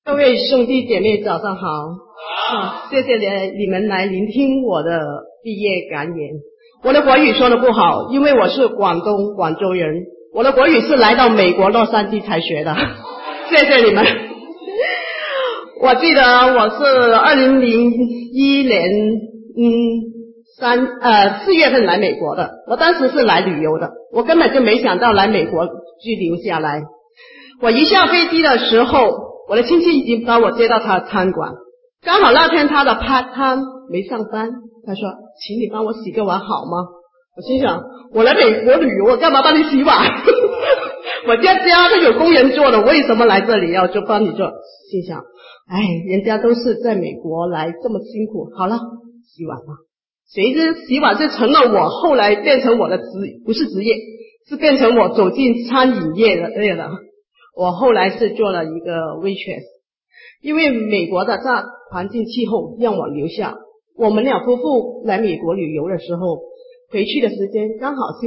各位兄弟姐妹早上好。谢谢你们来聆听我的毕业感言。我的国语说得不好，因为我是广州人，我的国语是来到美国洛杉矶才学的。谢谢你们。我记得我是2001年4月份来美国的，我当时是来旅游的，我根本就没想到来美国居留下来。我一下飞机的时候，我的亲戚已经把我接到他的餐馆，刚好那天他的 part time 没上班，他说请你帮我洗个碗好吗？我心想我来美国旅游，我干嘛帮你洗碗？我家都有工人做的，为什么来这里要就帮你做？心想人家都是在美国来这么辛苦，好了，洗碗吧。谁知洗碗就成了我后来变成我的不是职业，是变成我走进餐饮业的我后来是做了一个 waitress， 因为美国的大环境气候让我留下。我们两夫妇来美国旅游的时候，回去的时间刚好是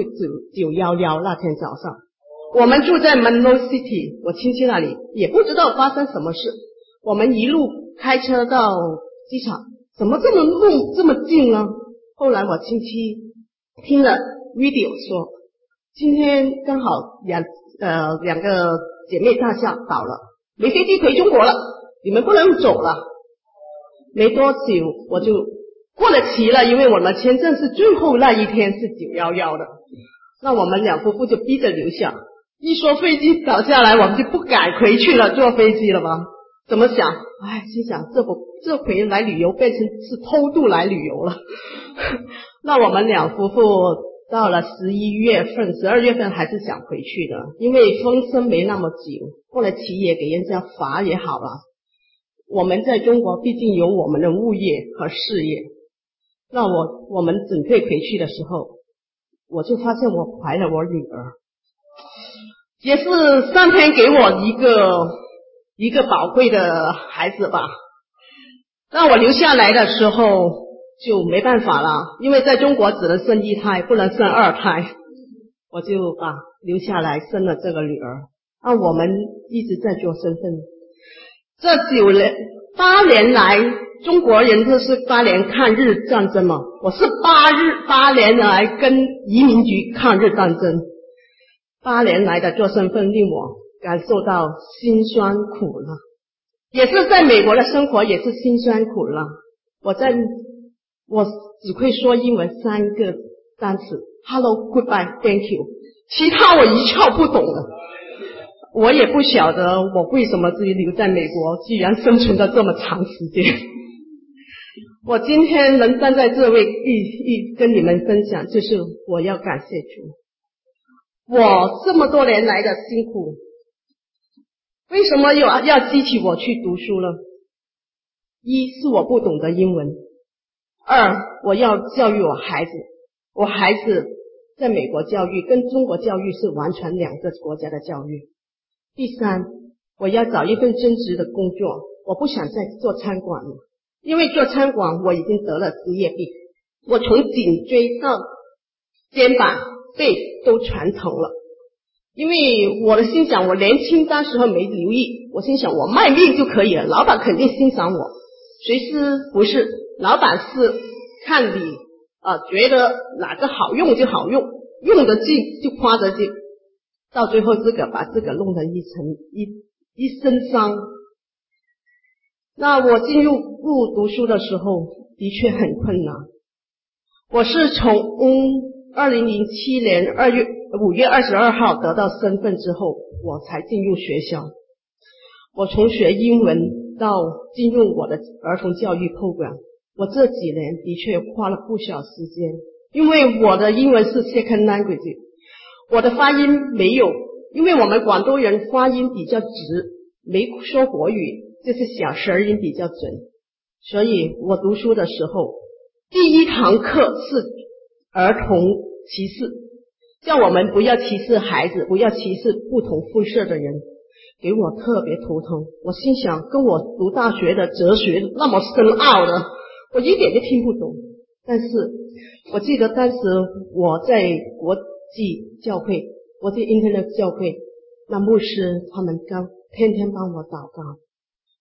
911那天早上。我们住在 Monroe City， 我亲戚那里，也不知道发生什么事。我们一路开车到机场，怎么这么近呢？后来我亲戚听了 video 说，今天刚好两个姐妹大厦倒了，没飞机回中国了，你们不能走了。没多久我就过了期了，因为我们签证是最后那一天是911的，那我们两夫妇就逼着留下。一说飞机倒下来，我们就不敢回去了，坐飞机了吧？怎么想？心想这回来旅游变成是偷渡来旅游了。那我们两夫妇到了11月份、12月份还是想回去的，因为风声没那么久，过了期也给人家罚也好了。我们在中国毕竟有我们的物业和事业。那我们准备回去的时候，我就发现我怀了我女儿，也是上天给我一个宝贵的孩子吧。那我留下来的时候就没办法了，因为在中国只能生1胎，不能生2胎，我就留下来生了这个女儿。我们一直在做身份。这8年来，中国人都是8年抗日战争嘛，我是8年来跟移民局抗日战争。8年来的做身份令我感受到辛酸苦辣，也是在美国的生活也是辛酸苦辣。我只会说英文3个单词 Hello, Goodbye, Thank you， 其他我一窍不懂的。我也不晓得我为什么自己留在美国，居然生存了这么长时间。我今天能站在这位跟你们分享，就是我要感谢主。我这么多年来的辛苦，为什么要激起我去读书呢？一是我不懂得英文，2我要教育我孩子，我孩子在美国教育跟中国教育是完全2个国家的教育。第3，我要找一份正职的工作，我不想再做餐馆了，因为做餐馆我已经得了职业病，我从颈椎到肩膀背都全疼了。因为我的心想，我年轻当时候没留意，我心想我卖命就可以了，老板肯定欣赏我。谁知不是，老板是看你觉得哪个好用就好用，用得进就夸得进，到最后把自个弄得一身伤。那我进入读书的时候的确很困难。我是从2007年5月22号得到身份之后，我才进入学校。我从学英文到进入我的儿童教育 program， 我这几年的确花了不少时间，因为我的英文是 second language， 我的发音没有，因为我们广东人发音比较直，没说国语，就是小舌音比较准，所以我读书的时候第1堂课是儿童歧视，叫我们不要歧视孩子，不要歧视不同肤色的人，给我特别头疼。我心想跟我读大学的哲学那么深奥的，我一点就听不懂。但是我记得当时我在国际教会，国际 Internet 教会，那牧师他们天天帮我祷告，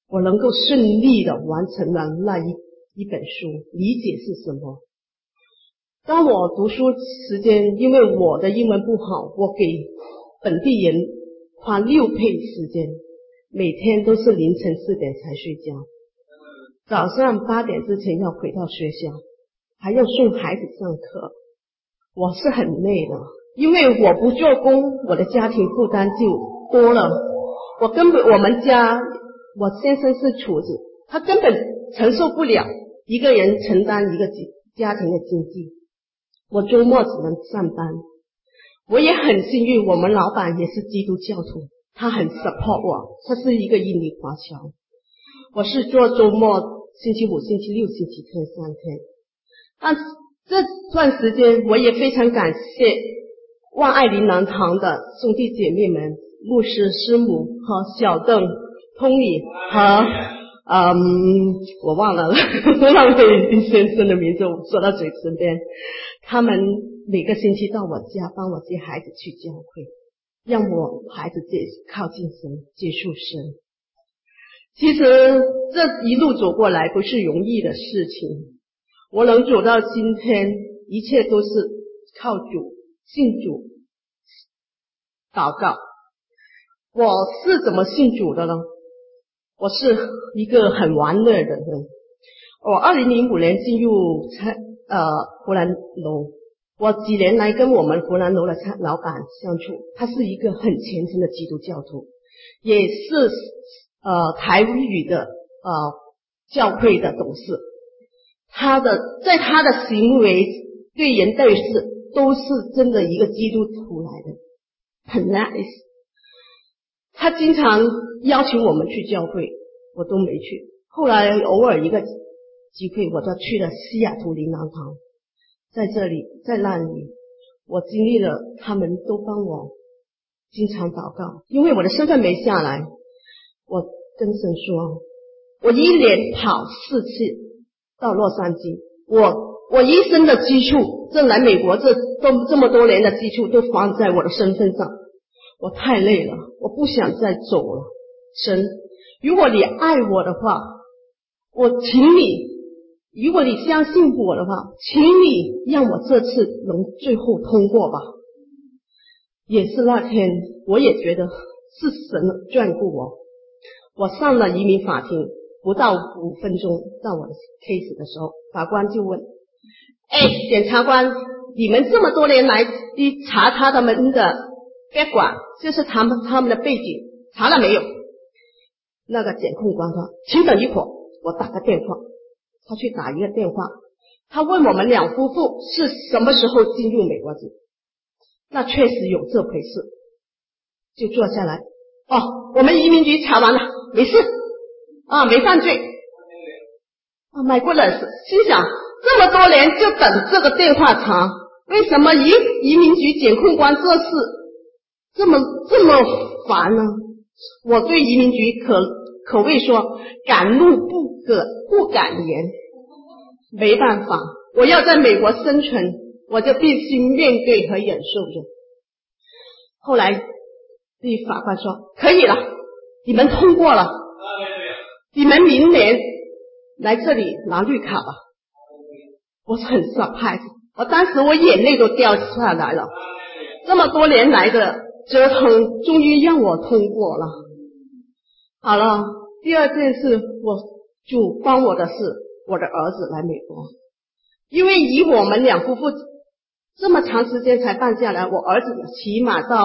我能够顺利的完成了那一本书，理解是什么。当我读书时间，因为我的英文不好，我给本地人花6倍时间，每天都是凌晨4点才睡觉，早上8点之前要回到学校，还要送孩子上课，我是很累的。因为我不做工，我的家庭负担就多了。我们家，我先生是厨子，他根本承受不了一个人承担一个家庭的经济。我周末只能上班。我也很幸运，我们老板也是基督教徒，他很 support 我，他是一个印尼华侨。我是做周末，星期五、星期六、星期天3天。但这段时间我也非常感谢万爱灵粮堂的兄弟姐妹们，牧师、师母和小邓、通理和我忘了浪费先生的名字，我说到嘴唇边。他们每个星期到我家帮我接孩子去教会，让我孩子靠近神，接触神。其实这一路走过来不是容易的事情，我能走到今天，一切都是靠主，信主，祷告。我是怎么信主的呢？我是一个很玩乐的人。我2005年进入湖南楼，我几年来跟我们湖南楼的老板相处，他是一个很虔诚的基督教徒，也是台语的教会的董事。在他的行为对人对事都是真的一个基督徒来的，很 nice。他经常邀请我们去教会，我都没去。后来偶尔一个机会，我就去了西雅图灵粮堂。在这里，在那里，我经历了，他们都帮我经常祷告。因为我的身份没下来，我跟神说，我一连跑4次到洛杉矶，我一生的基础，这来美国这么多年的基础都放在我的身份上。我太累了，我不想再走了。神，如果你爱我的话，我请你，如果你相信我的话，请你让我这次能最后通过吧。也是那天，我也觉得是神眷顾我。我上了移民法庭，不到5分钟到我的 case 的时候，法官就问，检察官，你们这么多年来查他们的background，就是他们的背景，查了没有？那个检控官说，请等一会儿，我打个电话。他去打一个电话，他问我们2夫妇是什么时候进入美国的。那确实有这回事，就坐下来。我们移民局查完了，没事没犯罪。my goodness，心想这么多年就等这个电话查，为什么移民局检控官这事这么烦呢？我对移民局可谓说敢怒不敢言，没办法，我要在美国生存，我就必须面对和忍受着。后来对法官说，可以了，你们通过了，你们明年来这里拿绿卡吧。我很 surprise， 我当时我眼泪都掉下来了，这么多年来的折腾终于让我通过了。好了，第二件事，主帮我的是我的儿子来美国。因为以我们2夫妇这么长时间才办下来，我儿子起码到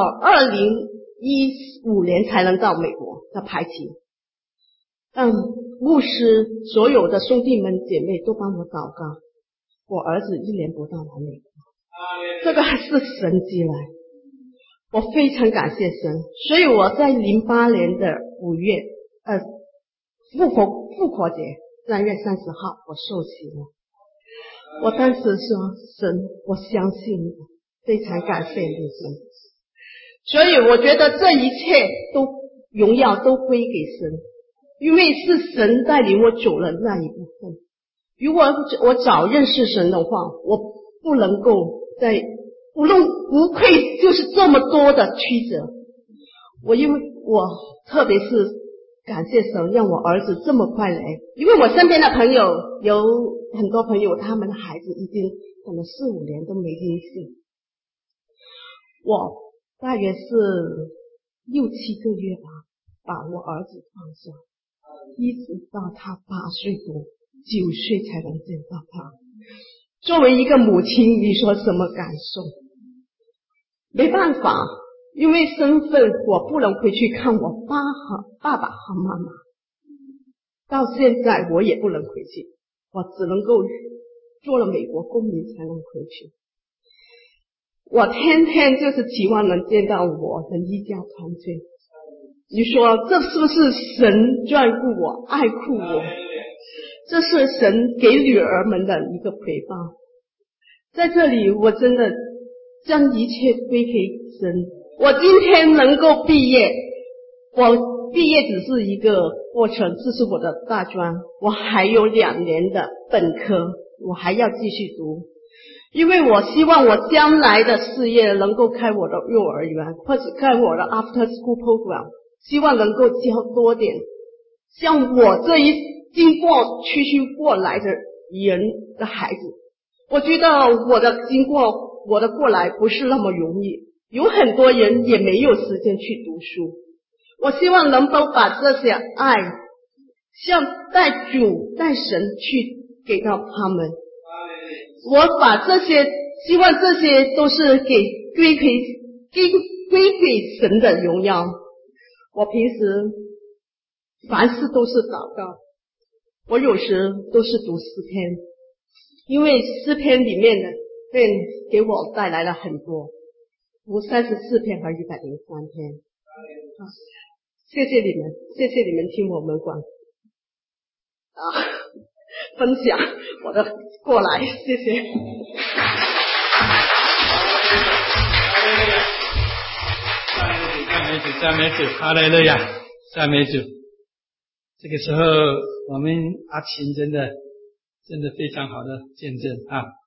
2015年才能到美国的排期。牧师所有的兄弟们姐妹都帮我祷告，我儿子1年不到来美国，这个是神迹来，我非常感谢神。所以我在08年的5月复活节3月30号我受洗了。我当时说，神，我相信你，非常感谢你神。所以我觉得这一切都荣耀都归给神，因为是神带领我走了那一部分。如果我早认识神的话，我不能够在无愧就是这么多的曲折。因为我特别是感谢神让我儿子这么快来，因为我身边的朋友有很多朋友，他们的孩子已经可能4、5年都没音信。我大约是6、7个月吧，把我儿子放下，一直到他8岁多、9岁才能见到他。作为一个母亲，你说什么感受？没办法，因为身份我不能回去看我爸爸和妈妈，到现在我也不能回去，我只能够做了美国公民才能回去。我天天就是期望能见到我的一家团聚。你说这是不是神眷顾我、爱护我？这是神给女儿们的一个陪伴。在这里我真的将一切归给神。我今天能够毕业，我毕业只是一个过程，这是我的大专，我还有2年的本科，我还要继续读。因为我希望我将来的事业能够开我的幼儿园，或者开我的 after school program， 希望能够教多点像我这一经过区区过来的人的孩子。我觉得我的过来不是那么容易，有很多人也没有时间去读书。我希望能够把这些爱像带主带神去给到他们。我把这些希望这些都是归给神的荣耀。我平时凡事都是祷告，我有时都是读诗篇，因为诗篇里面的给我带来了很多，读34篇和103篇。谢谢你们，谢谢你们听我们分享我的过来，谢谢。 赞美主，哈利路亚，赞美主。这个时候，我们阿琴真的非常好的见证啊。